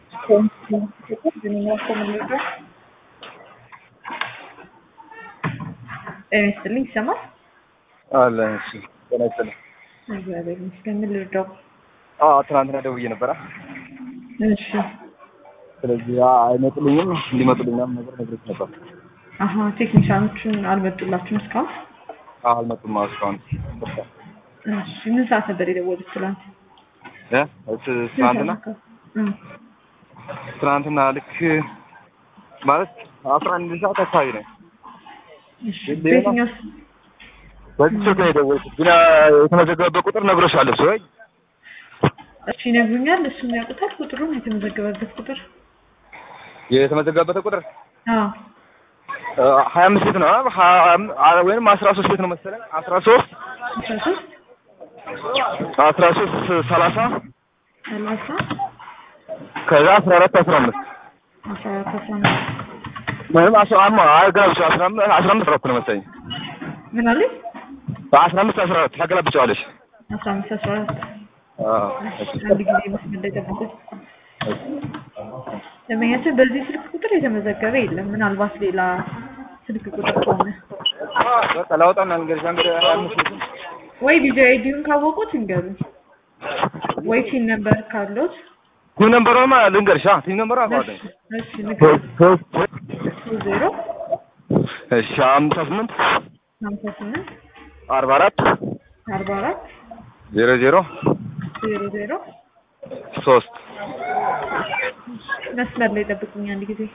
ስልኝ ይሰማል አለ እሺ ተነስተን እግዚአብሔር ይመስገን ምን ልርዳው ትናንትና ደውዬ ነበር እሺ ስለዚህ አይመጡልኝም እንዲመጡልኝም ነገር ነበር ቴክኒሻኖቹን አልመጡላችሁም እስካሁን አልመጡም እስካሁን እሺ ምን ሰዓት ነበር የደወሉት ትናንትና ልክ ማለት 11 ሰዓት አካባቢ ነው እሺ በየትኛው በዚህ ሰዓት ላይ ደወልኩት ግን የተመዘገበበት ቁጥር ነግሮሻል እሱ ወይ እሺ ነግሩኛል እሱን ያውቁታል ቁጥሩን የተመዘገበበት ቁጥር የተመዘገበበት ቁጥር 25 ቤት ነው ወይንም 13 ቤት ነው መሰለኝ 13 30 ከዛ 14 15 ምንም 15 ነው መሰለኝ ምን አለ 15 14 ታገላብጫለሽ 15 14 አንድ ጊዜ መስመር ላይ ተጠብቁ ለማየት በዚህ ስልክ ቁጥር የተመዘገበ የለም ምናልባት ሌላ ስልክ ቁጥር ከሆነ በቃ ላውጣና እንግዲህ ወይ ቪዲዮ አይዲውን ካወቁት እንገሩ ወይ ቲን ነምበር ካሉት ቲን ነምበርማ ልንገርሻ ቲን ነምበር አቋደኝ እሺ ንገር 0 እሺ 58 44 00 3 መስመር ላይ ጠብቁኝ አንድ ጊዜ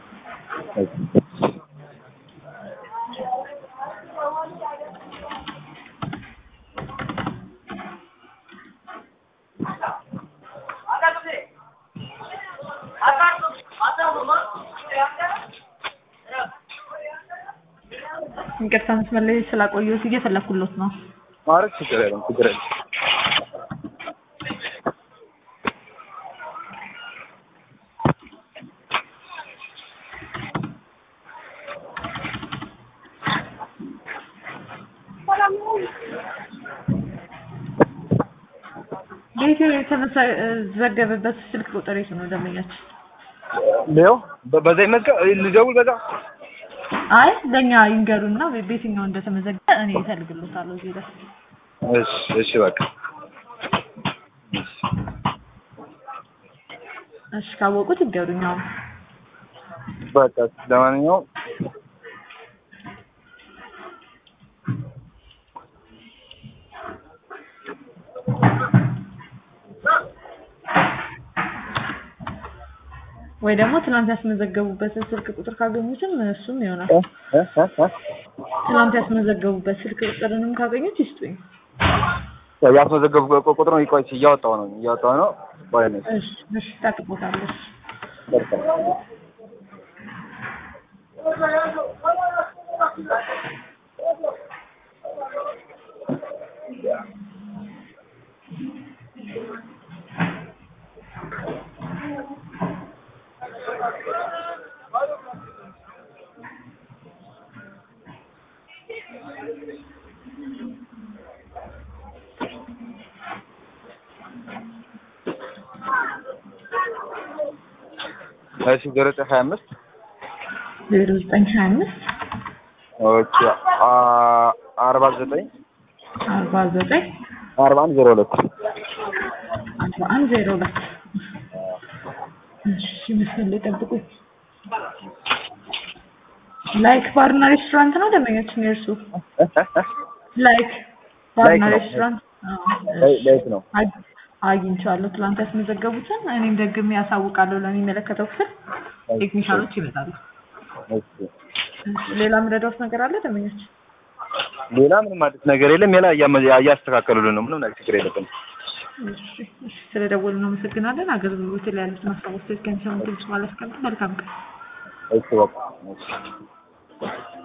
እንቅርታ መስመር ላይ ስላቆየሁት እየፈለኩሎት ነው ማረክ ችግር የለም ቤቴ የተመዘገበበት ስልክ ቁጥር የት ነው ደመኛች ሌው በዛ ይመዝገብ ልደውል በዛ አይ ለኛ ይንገሩና ቤትኛው እንደተመዘገበ እኔ እፈልግልዎታለሁ እዚህ ጋር እሺ በቃ እሺ ካወቁት ይንገሩኝ አሁን በቃ ለማንኛውም ወይ ደግሞ ትናንት ያስመዘገቡበትን ስልክ ቁጥር ካገኙትም እሱም ይሆናል ትናንት ያስመዘገቡበት ስልክ ቁጥርንም ካገኙት ይስጡኝ ያስመዘገቡበት ቁጥር ነው ይቆይ እያወጣው ነው ባይነስ እሺ ታጥቦታለሽ እሺ 0925 ኦኬ 49 4102 እሺ መስመር ጠብቁኝ ላይክ ባርና ሬስቶራንት ነው ደመኛችን የእርሱ ላይክ ባርና ሬስቶራንት ላይክ ነው አግኝቻለሁ ትላንት ያስመዘገቡትን እኔም ደግሜ ያሳውቃለሁ ለሚመለከተው ክፍል ቴክኒሻኖች ይመጣሉ ሌላ ምረዳውስ ነገር አለ ደመኛችን ሌላ ምንም አዲስ ነገር የለም ሌላ እያስተካከሉልን ነው ምንም ነገር ችግር የለም እሺ ስለደወሉ ነው መሰግናለን አገልግሎት ላይ ያሉት ማስታወቂያዎች ከንሰም ትንሽ ማለት መልካም ቀን እሺ በቃ